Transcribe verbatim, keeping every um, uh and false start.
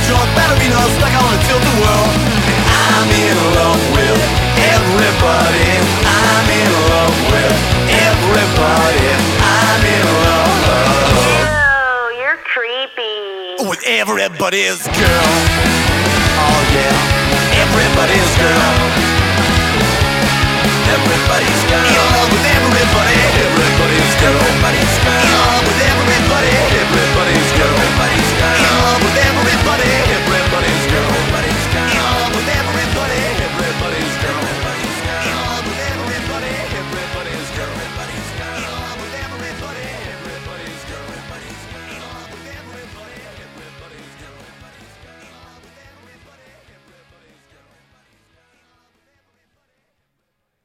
joint, ballerinas like I wanna tilt the world. And I'm in love with everybody. I'm in love with everybody. I'm in love. Ew, you're creepy. With everybody's girl. Oh yeah, everybody's